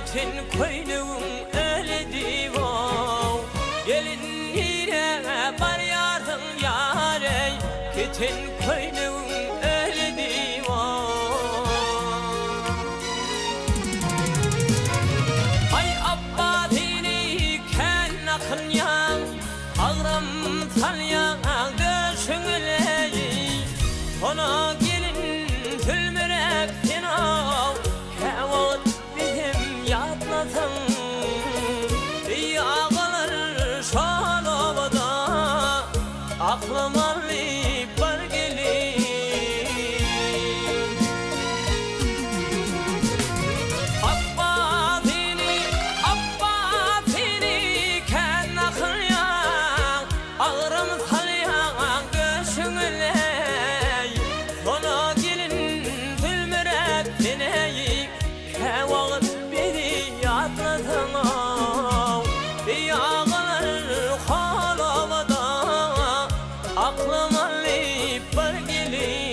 Ketin koynuğum öyle divo gelin yine bar yardım yare ketin koynuğum öyle divo ay abbadini ken akın yan ağram talyan döşünleyi ona gelin tülmürek finav kevat bizim yatlasın yağlar şalavada aklım alıp var gelin abbadini ken akın yan ağrım salyan göğsünley ona gelin tülmürek dineyi kevat beni yatlasın yağlar halavada aklım alıp var gelin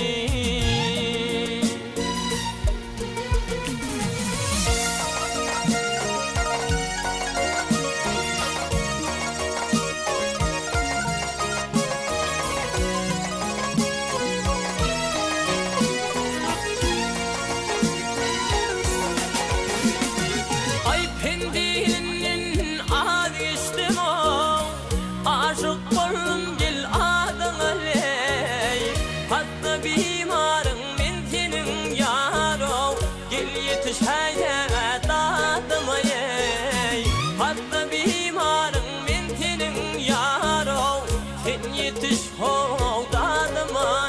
ay pendinin adı geçtim o aşık bollum gel adına ley hatta bimarın men senin yaro gel yetiş hayde dadıma yey hatta bimarın men senin yaro sen yetiş ho dadıma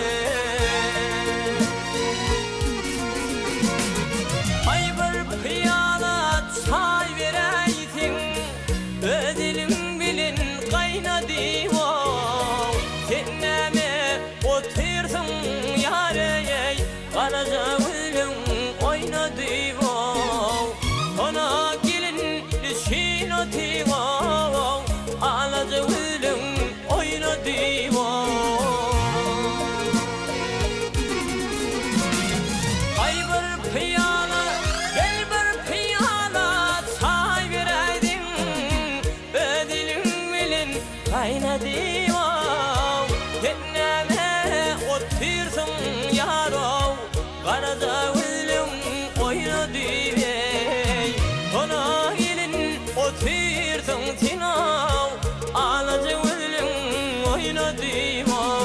ay bir piyala çay vereysin ödelim bilin kaynadı o seneme otursun yarey karaca gülüm oynadı o ona gelin işin otu o alaca gülüm oynadı o ay bir piyala gel bir piyala çay vereydin ödelim bilin kaynadı o seneme otursun yaro karaca gülüm oynadı bey ona gelin otursun tinav alaca gülüm oynadı o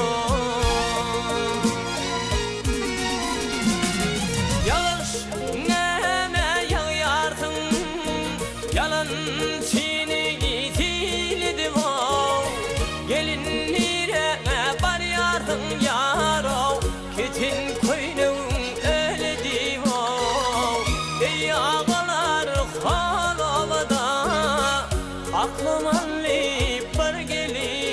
yağış neme yağarsın yalan çiğni gizlidim o gelin nire bar yardım yaro ketin koynuğum öyle divo ey ağalar halavada aklım alıp var gelin